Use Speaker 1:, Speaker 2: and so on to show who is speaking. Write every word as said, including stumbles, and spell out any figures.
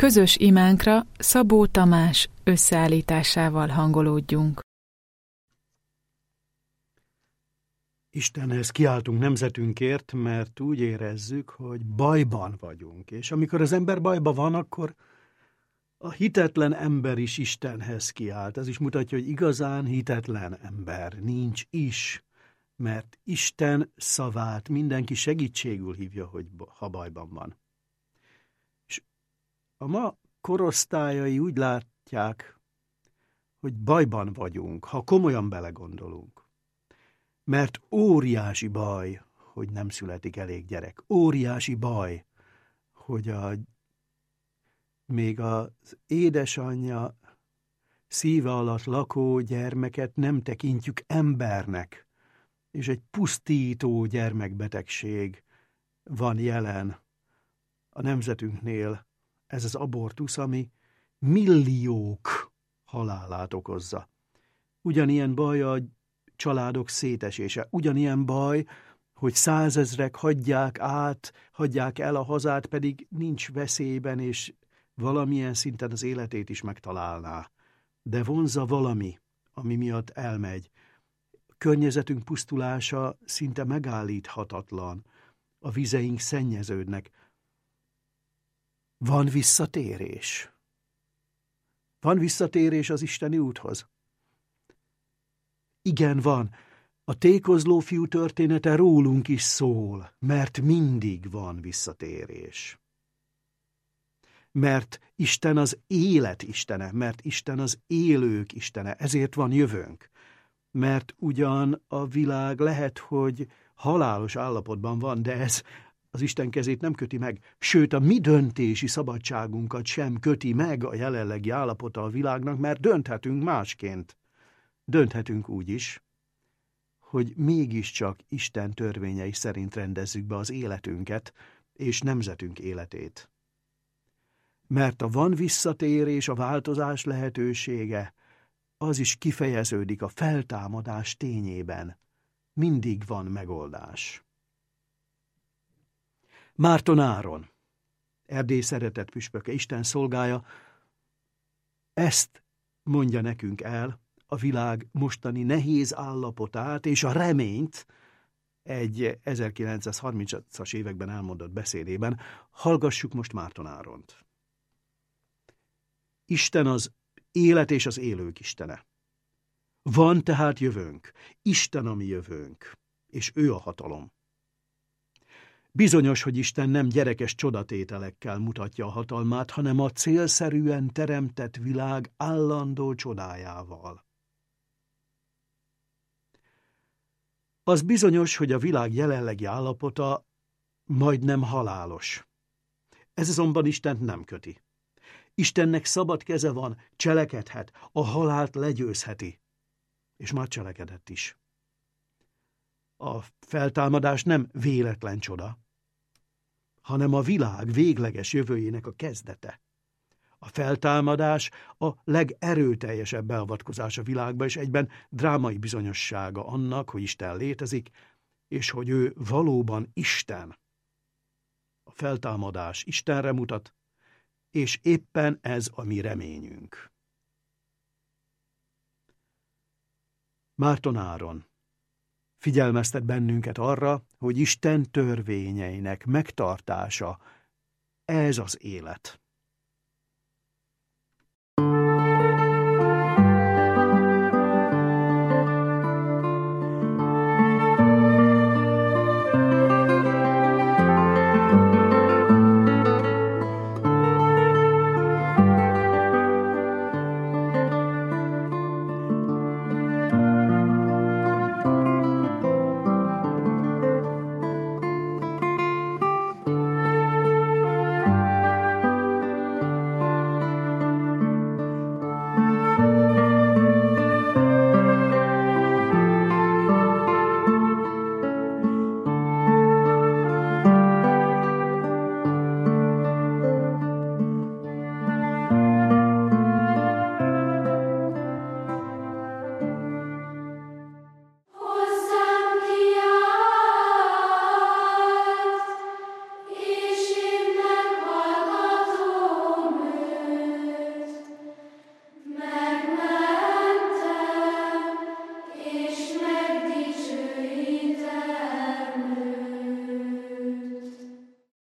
Speaker 1: Közös imánkra Szabó Tamás összeállításával hangolódjunk.
Speaker 2: Istenhez kiáltunk nemzetünkért, mert úgy érezzük, hogy bajban vagyunk. És amikor az ember bajban van, akkor a hitetlen ember is Istenhez kiált. Ez is mutatja, hogy igazán hitetlen ember nincs is, mert Isten szavát mindenki segítségül hívja, hogy ha bajban van. És a ma korosztályai úgy látják, hogy bajban vagyunk, ha komolyan belegondolunk. Mert óriási baj, hogy nem születik elég gyerek. Óriási baj, hogy a, még az édesanyja szíve alatt lakó gyermeket nem tekintjük embernek, és egy pusztító gyermekbetegség van jelen a nemzetünknél. Ez az abortusz, ami milliók halálát okozza. Ugyanilyen baj a családok szétesése. Ugyanilyen baj, hogy százezrek hagyják át, hagyják el a hazát, pedig nincs veszélyben, és valamilyen szinten az életét is megtalálná. De vonzza valami, ami miatt elmegy. A környezetünk pusztulása szinte megállíthatatlan. A vizeink szennyeződnek. Van visszatérés. Van visszatérés az isteni úthoz. Igen, van. A tékozló fiú története rólunk is szól, mert mindig van visszatérés. Mert Isten az élet istene, mert Isten az élők istene, ezért van jövőnk. Mert ugyan a világ lehet, hogy halálos állapotban van, de ez az Isten kezét nem köti meg, sőt a mi döntési szabadságunkat sem köti meg a jelenlegi állapota a világnak, mert dönthetünk másként. Dönthetünk úgy is, hogy mégiscsak Isten törvényei szerint rendezzük be az életünket és nemzetünk életét. Mert a van visszatérés, a változás lehetősége, az is kifejeződik a feltámadás tényében. Mindig van megoldás. Márton Áron, Erdély szeretett püspöke, Isten szolgája, ezt mondja nekünk el, a világ mostani nehéz állapotát és a reményt egy ezerkilencszázharmincas években elmondott beszédében. Hallgassuk most Márton Áront. Isten az élet és az élők istene. Van tehát jövőnk, Isten a mi jövőnk, és ő a hatalom. Bizonyos, hogy Isten nem gyerekes csodatételekkel mutatja a hatalmát, hanem a célszerűen teremtett világ állandó csodájával. Az bizonyos, hogy a világ jelenlegi állapota majdnem halálos. Ez azonban Istent nem köti. Istennek szabad keze van, cselekedhet, a halált legyőzheti, és már cselekedett is. A feltámadás nem véletlen csoda, hanem a világ végleges jövőjének a kezdete. A feltámadás a legerőteljesebb beavatkozás a világba, és egyben drámai bizonyossága annak, hogy Isten létezik, és hogy ő valóban Isten. A feltámadás Istenre mutat, és éppen ez a mi reményünk. Márton Áron figyelmeztet bennünket arra, hogy Isten törvényeinek megtartása, ez az élet.